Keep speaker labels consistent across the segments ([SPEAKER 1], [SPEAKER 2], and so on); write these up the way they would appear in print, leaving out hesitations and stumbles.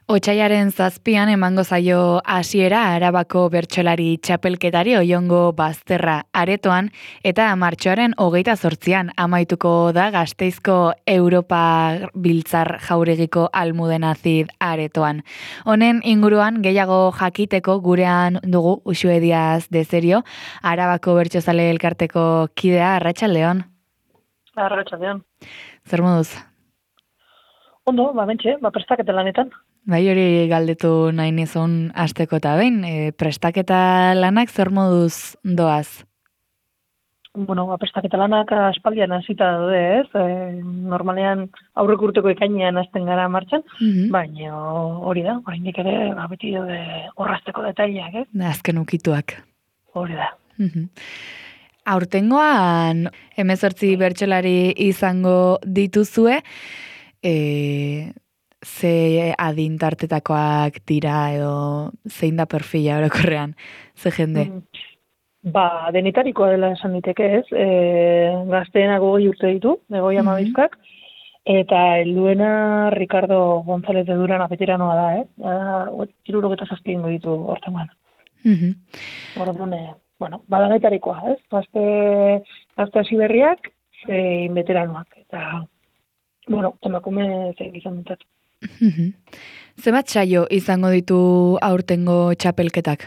[SPEAKER 1] Otsailaren 7 emango zaio hasiera Arabako bertsolari txapelketari Oiongo Bazterra aretoan eta martxoaren 28an amaituko da Gasteizko Europa Biltzar Jauregiko Almudena Cid aretoan. Honen inguruan gehiago jakiteko gurean dugu Uxue Diaz de Serio, Arabako Bertsozale Elkarteko kidea. Arratsaldeon.
[SPEAKER 2] Arratsaldeon.
[SPEAKER 1] Zer moduz?
[SPEAKER 2] Ondo, bentxe, prestaketa lanetan.
[SPEAKER 1] Bai, hori galdetu nahi nizun hasteko eta behin, prestaketa lanak zer moduz doaz?
[SPEAKER 2] Bueno, prestaketa lanak aspaldian hasita daude, ez? Normalean aurreko urteko ekainean hasten gara martxan, baina hori da, oraindik ere beti daude orrazteko detaileak, ez?
[SPEAKER 1] Azken ukituak.
[SPEAKER 2] Hori da.
[SPEAKER 1] Aurtengoan 18 bertsolari izango dituzue, ze adintartetakoak dira edo zein da perfila orokorrean, ze jende?
[SPEAKER 2] Denetarikoa dela esan diteke, ez? Gazteenak 20 urte ditu, 22, eta helduena Ricardo González de Duran veteranoa da, ez? 77 ingo ditu hortengoan. Orduan, badanetarikoa, ez? Gazte hasi berriak, zein veteranoak, eta emakume zein izan dut.
[SPEAKER 1] Zenbat saio izango ditu aurtengo txapelketak?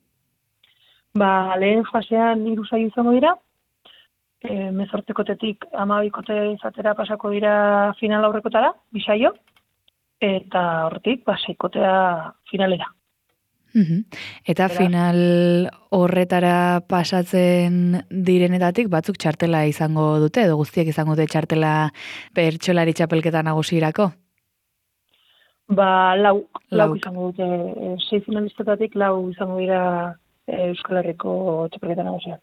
[SPEAKER 2] Lehen fasean 3 saio izango dira, 18kotetik 12kote izatera pasako dira final aurrekotara, 2 saio, eta hortik 6kotea finalera.
[SPEAKER 1] Eta final horretara pasatzen direnetatik batzuk txartela izango dute, edo guztiek izango dute txartela bertsolari txapelketa nagusirako?
[SPEAKER 2] 4 izango dute, 6 finalistetatik 4 izango dira Euskal Herriko txapelketa nagusian.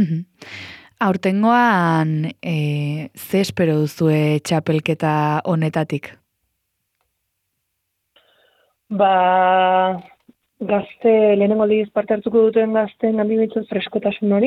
[SPEAKER 1] Aurtengoan, ze espero duzue txapelketa honetatik?
[SPEAKER 2] Gazte, lehenengo aldiz parte hartuko duten gazteen handibitzen freskotasun hori.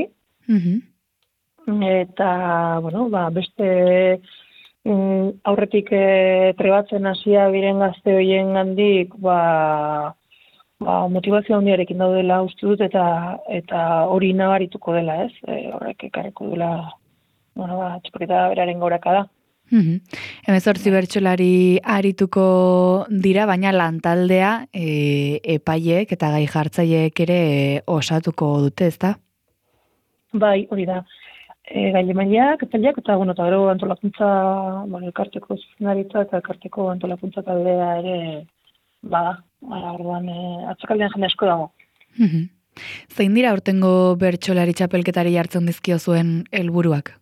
[SPEAKER 2] Eta, beste aurretik trebatzen hasia biren gazte horien gandik, motivazio handiarekin daudela uste dut, eta hori nabarituko dela, ez? Horrek ekarriko dela, txapelketa beraren goraka da.
[SPEAKER 1] 18 bertsolari arituko dira, baina lantaldea epaileek eta gai jartzaileek ere osatuko dute, ezta?
[SPEAKER 2] Bai, hori da. Gailemaileak, epaileak, eta gero antolakuntza, elkarteko zuzenaritza eta elkarteko antolakuntza taldea ere orduan atzakaldean jende asko dago.
[SPEAKER 1] Zein dira aurtengo bertsolari txapelketari jartzen dizkio zuen helburuak?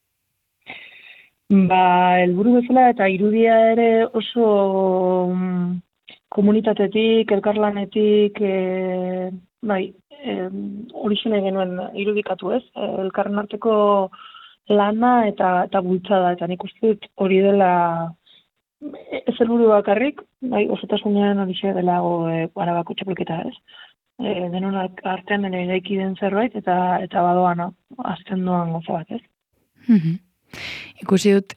[SPEAKER 2] Helburu bezala eta irudia ere oso komunitatetik, elkarlanetik, hori genuen irudikatu, ez? Elkarren arteko lana eta bultzada, eta nik uste dut hori dela ez helburu bakarrik, osotasunean hori dela Arabako txapelketa, ez? Denon artean eraiki den zerbait, eta badoan azten doan goza bat, ez?
[SPEAKER 1] Ikusi dut,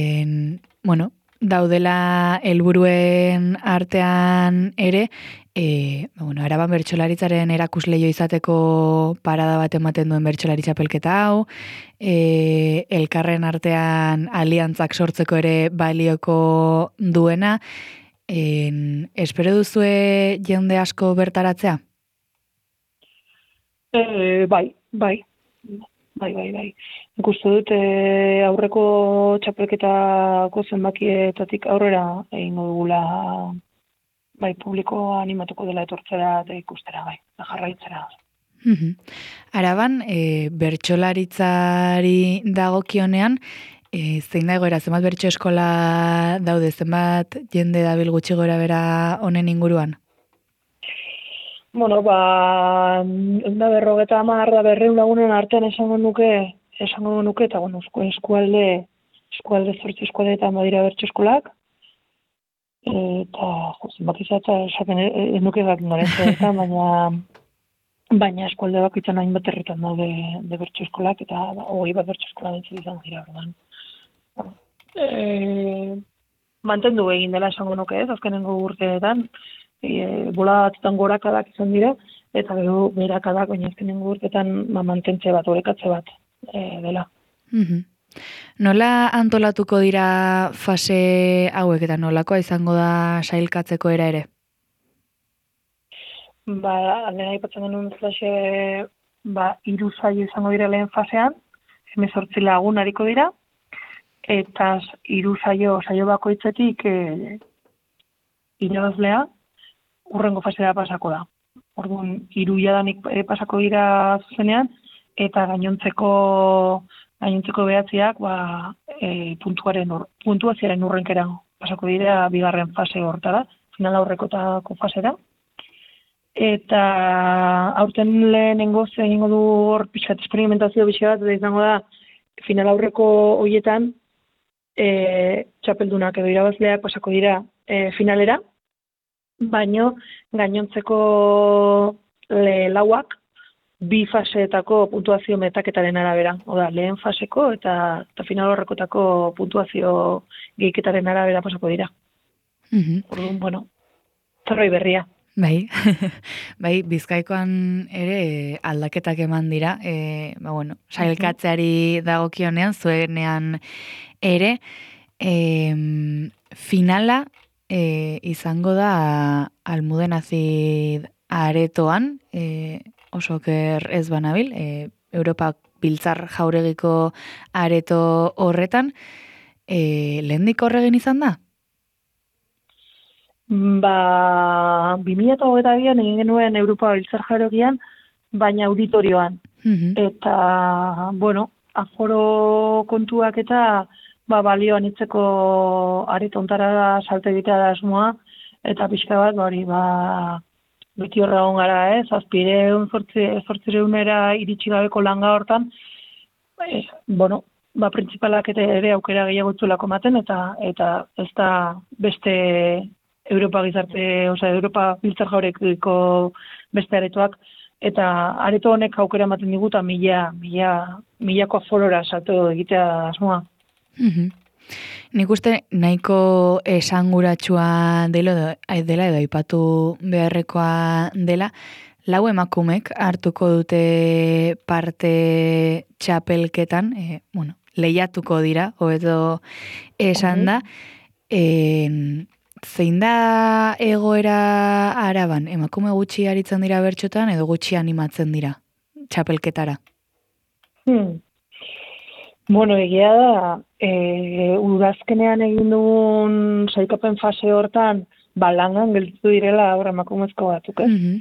[SPEAKER 1] daudela helburuen artean ere, Araban bertsolaritzaren erakusleio izateko parada bat ematen duen bertsolari txapelketa hau, elkarren artean aliantzak sortzeko ere balioko duena, espero duzue jende asko bertaratzea?
[SPEAKER 2] Bai. Ikustu dut aurreko txapelketako zenbakietatik aurrera egingo dugula publikoa animatuko dela etortzera eta ikustera, da jarraitzera.
[SPEAKER 1] Araban, bertsolaritzari dagokionean, zein da egoera, zenbat bertso eskola daude, zenbat jende dabil gutxi gora bera honen inguruan?
[SPEAKER 2] 150 da 200 lagunen artean esango nuke, eta eskualde 8 eskualdeetan badira bertso eskolak, eta zenbat izatza esaten nuke gaten garetzen, baina eskualde bakoitzan hainbat herritan daude bertso eskolak, eta 20 bertso eskola ditzen izan dira. Mantendu egin dela esango nuke, azkenengo urteetan, bola batzutan gorakadak izan dira, eta gero berakadak, baina azkenengo urtetan mantentze bat, orekatze bat dela.
[SPEAKER 1] Nola antolatuko dira fase hauek eta nolakoa izango da sailkatzeko ere?
[SPEAKER 2] Lehen aipatzen genuen bezalaxe, 3 saio izango dira lehen fasean, 18 lagun hariko dira, eta 3 saio bakoitzetik irabazlea urrengo fasera pasako da. Orduan, 3 jadanik pasako dira zuzenean, eta gainontzeko 9 puntuazioaren urrenkera pasako dira bigarren fase hortara, final aurrekotako fasera. Eta aurten lehenengoz egingo du hor pixkat esperimentazio bixe bat, eta izango da final aurreko horietan txapeldunak edo irabazleak pasako dira finalera, baino gainontzeko lauak 2 faseetako puntuazio metaketaren arabera. Oda, lehen faseko eta final horrekotako puntuazio gehiketaren arabera pasako dira. Orduan, zerbait berria.
[SPEAKER 1] Bai, Bizkaikoan ere aldaketak eman dira, sailkatzeari dagokionean, zuenean ere, finala izango da Almudenazi aretoan, oso oker ez banabil, Europa Biltzar Jauregiko areto horretan, lehendik horregin izan da?
[SPEAKER 2] 2022an egin genuen Europa Biltzar Jauregian, baina auditorioan. Eta, aforo kontuak eta balioan itzeko areto ontara salte egitea da asmoa, eta pixka bat, beti horra egon gara, 700-800 iritsi gabeko langa hortan, printzipalak ere aukera gehiago itzulako maten, eta ez da beste Europa Biltzar Jauregiko beste aretoak, eta areto honek aukera ematen diguta milako aforora salto egitea asmoa.
[SPEAKER 1] Nik uste nahiko esanguratsua dela edo aipatu beharrekoa dela, 4 emakumek hartuko dute parte txapelketan, lehiatuko dira, hobeto esan da, zein da egoera Araban, emakume gutxi aritzen dira bertxotan edo gutxi animatzen dira txapelketara?
[SPEAKER 2] Egia da, udazkenean egin dugun sailkapen fase hortan, langan gelditu direla aurra emakumezko batzuk,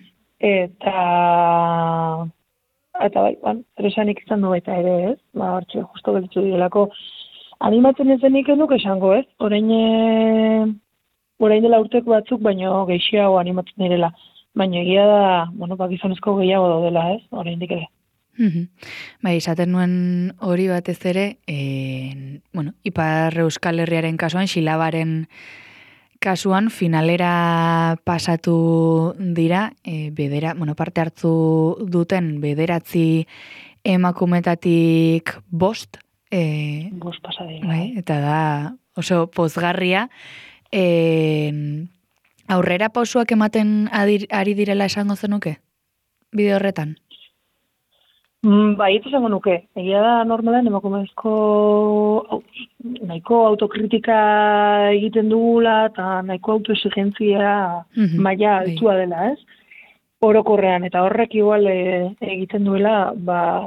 [SPEAKER 2] Eta esanik izan du baita ere, ez? Hortxe, justo gelditu direlako. Animatzen ez denik enduk esango, ez? Orain dela urteko batzuk, baino gehiago animatzen direla. Baina egia da, gizonezko gehiago daudela, ez? Oraindik ere.
[SPEAKER 1] Esaten nuen hori batez ere, Ipar Euskal Herriaren kasuan, Xilabaren kasuan, finalera pasatu dira, parte hartu duten 9 emakumetatik 5,
[SPEAKER 2] 5 pasa dira.
[SPEAKER 1] Eta da oso pozgarria, aurrera pausuak ematen ari direla esango zenuke, bide horretan?
[SPEAKER 2] Itu esango nuke. Egia da normalan emakumezko nahiko autokritika egiten dugula eta nahiko autoexigentzia maila altua dela, ez? Orokorrean, eta horrek igual egiten duela,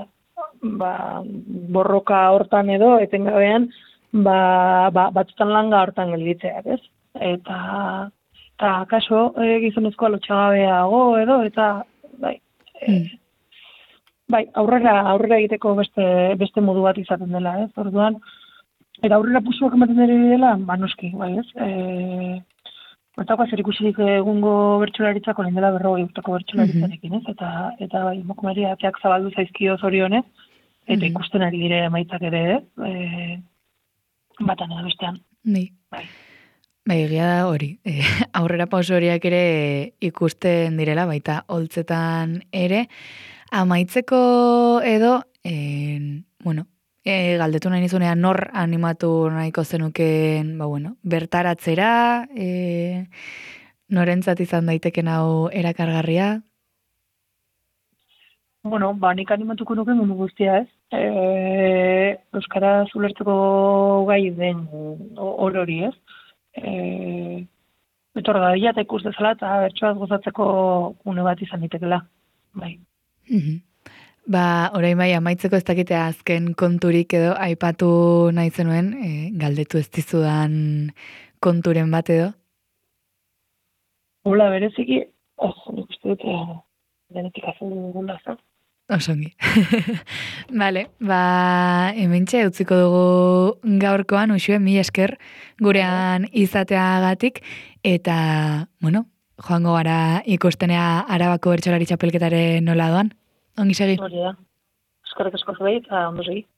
[SPEAKER 2] borroka hortan edo, etengabean, batzutan langa hortan gelditzeak, ez? Eta kaso gizonezkoa lotxagabeago edo, eta aurrera egiteko beste modu bat izaten dela, ez? Orduan, eta aurrera pusuak ematen dela, noski, ez? Bertako zer ikusirik egungo bertsolaritzako lehen dela 40 urteko bertsolaritzarekin, ez? Eta emakumeari ateak zabaldu zaizkio zorionez, eta ikusten ari dire emaitzak ere, ez? Batan edo bestean.
[SPEAKER 1] Egia da hori. Aurrera pauso horiak ere ikusten direla, baita holtzetan ere. Amaitzeko edo, galdetu nahi nizunean nor animatu nahiko zenuken, bertaratzera, Norentzat izan daiteken hau erakargarria?
[SPEAKER 2] Bueno, nik animatuko nuke mundu guztia, ez? Euskara zulertzeko gai den hori, ez? Etor da, eta ikus dezala, eta bertsoaz gozatzeko une bat izan ditekela. Bai.
[SPEAKER 1] Orain bai, amaitzeko ez dakite azken konturik edo aipatu nahi zenuen, galdetu ez dizudan konturen bat edo?
[SPEAKER 2] Hola, bereziki, nik uste dut, denetik azun dugula, zen.
[SPEAKER 1] Osongi. Vale, hementxe utziko dugu gaurkoan, Uxue, mi esker gurean izateagatik, eta, bueno, joango gara ikustenea Arabako Bertsolari Txapelketaren nola doan. Ongi segi.
[SPEAKER 2] Hori da. Eskerrik asko zuei, eta ondo segi.